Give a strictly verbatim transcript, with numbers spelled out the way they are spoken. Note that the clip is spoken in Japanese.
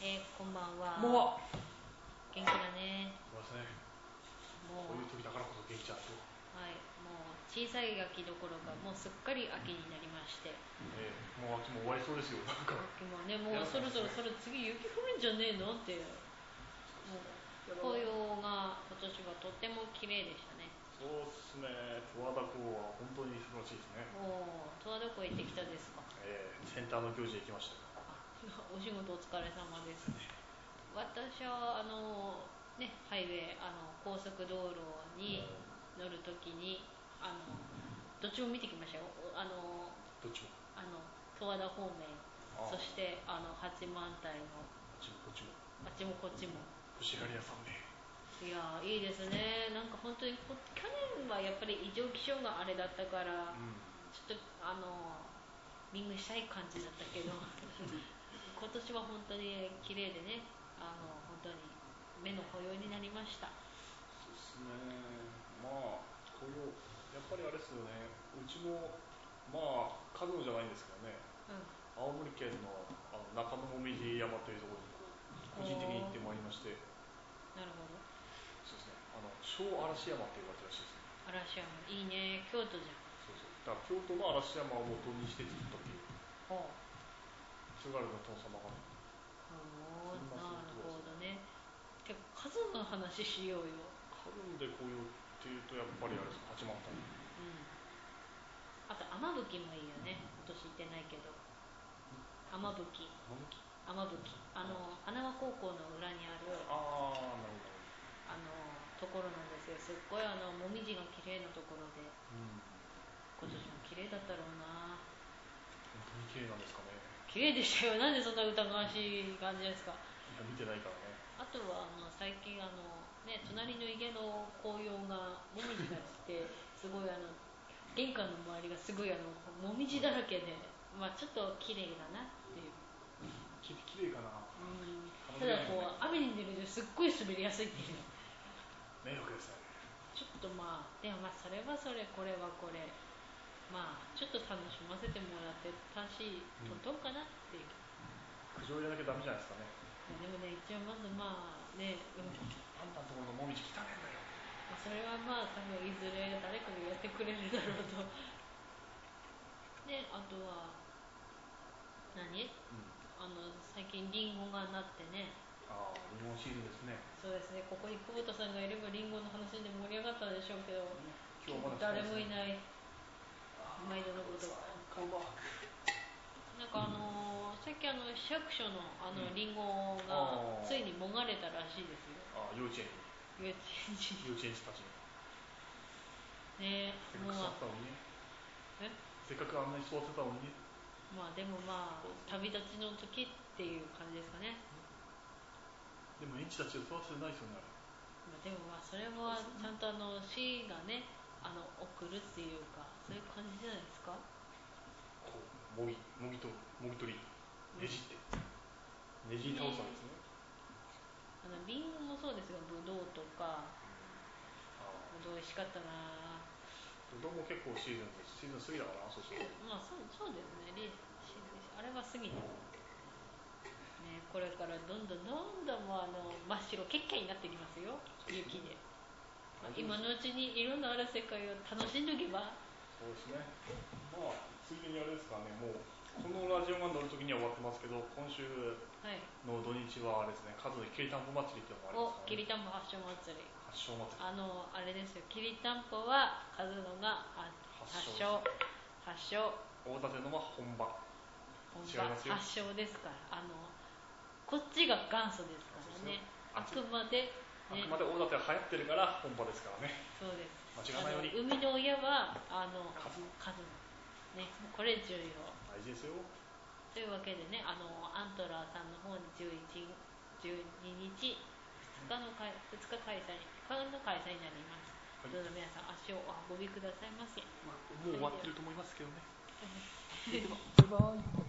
えー、こんばんは。 もう元気だね。 そうですね。 もうこういう時だからこそ元気ちゃんと、 はい、もう小さい秋どころかもうすっかり秋になりまして、 えー、もう秋も終わりそうですよ。なんか秋もね、もうそろそろそろ次雪降るんじゃねえのって、もう紅葉が今年はとっても綺麗でしたね。 そうですね。十和田港は本当に素晴らしいですね。 もう十和田湖行ってきたですか？ えー、センターの行事へ行きましたよ。 あ、お仕事お疲れ様です。私はあのね、ハイウェイ、あの高速道路に乗るときにあのどっちも見てきましたよ。あのどっちもあの十和田方面、 あそしてあの八幡平のあっちもこっちもあっちもこっちも。 星狩り屋さんで、 いやいいですね。なんか本当にこ去年はやっぱり異常気象があれだったから、 うん、 ちょっとあのリングしたい感じだったけど今年は本当に綺麗でね、あの本当に目の保養になりました。 そうですね。まあ紅葉やっぱりあれですよね。うちもまあ数のじゃないんですけどね、 うん。 青森県の、あの中野もみじ山というところにこう個人的に行ってまいりまして、 なるほど。 そうですね、あの小嵐山って呼ばれてるらしいですね。 嵐山いいね。京都じゃん。 そうそう、だから京都の嵐山を元にして作ったっていう、 ほ津軽の殿様がね、 う。ほう、 そんなそういうなるところですね。 ほどね。てか数の話しようよ。 数で紅葉っていうとやっぱりあれですか、八幡平。 うん。あと雨吹もいいよね。今年行ってないけど。雨吹。 雨吹き。 雨吹。あの花輪高校の裏にあるああ、なるほど。 あのところなんですよ。すっごいあのもみじが綺麗なところで、 うん、 今年も綺麗だったろうな。 本当に綺麗なんですかね。 綺麗でしたよ。なんでそんな疑わしい感じですか？ いや見てないからね。 あとはあの最近あの、ね、隣の家の紅葉がもみじが散ってすごいあの玄関の周りがすごいあのもみじだらけで、まあ、ちょっと綺麗だなっていう。 き綺麗かな。 うんただ楽しめないよね。 こう雨に濡れるとすっごい滑りやすいっていう。 迷惑ですね。 ちょっとまあでもまあそれはそれこれはこれ、まあちょっと楽しませてもらって年取っとうかなっていう。 苦情入れなきゃダメじゃないですかね。 いやでもね、一応まずまあね、うん、 あんたのところのもみじ汚ねえんだよ。 それはまあ多分いずれ誰かがやってくれるだろうと。であとは何、 うん。 あの最近リンゴがなってね。 ああ、リンゴシーズンですね。 そうですね、ここに久保田さんがいればリンゴの話で盛り上がったでしょうけど、 今日はまだ誰もいい。 ない。毎度のこと。 看板。 なんかあのー、さっきあの市役所のあのうん。 リンゴがあついにもがれたらしいですよ。 あ、幼稚園に。 幼稚園児幼稚園児たちに。 ね。 せっかくもう育ったのにね。 えせっかくあんなに育てたのにね。 まあでもまあ旅立ちの時っていう感じですかね。 でも園児たちを育ててないですよね、あれ。 まあ、でもまあそれはちゃんとあの市がね、あの送るっていうかそういう感じじゃないですか。 こう、もぎ、もぎと、もぎ取り、ねじって。ねじり倒すわけですね。 あのリンゴもそうですが、ブドウとか。 ああ。 ブドウ美味しかったな。 ぶどうも結構シーズンです。シーズン過ぎだからな、そうすると。 まあそうそうですね。リあれは過ぎてね、これからどんどんどんどんもうあの真っ白結界になってきますよ、雪で。まあ、今のうちにいろんなある世界を楽しんでおけば。 そうですね。まあ、ついでにあれですかね、もう、このラジオが乗るときには終わってますけど、今週の土日はあれですね、数のきりたんぽ祭りっていうのもありますからね。 きりたんぽ発祥祭り。 発祥祭り。 あの、あれですよ、きりたんぽは数のが発祥。発祥。 大館のは本場。 本場。発祥ですから。あの、こっちが元祖ですからね。あくまで、 ね、あくまで大館は流行ってるから本場ですからね。 そうです。 間違わないように。 生みの親はあの数のね、これ重要。 大事ですよ。 というわけでね、あのアントラーさんの方にじゅういち、じゅうににち、ふつかの会、ふつか開催、ふつかの開催になります。はい、どうぞ皆さん足をお運びくださいませ。 まあ、もう終わってると思いますけどね。 では、 バイバイ。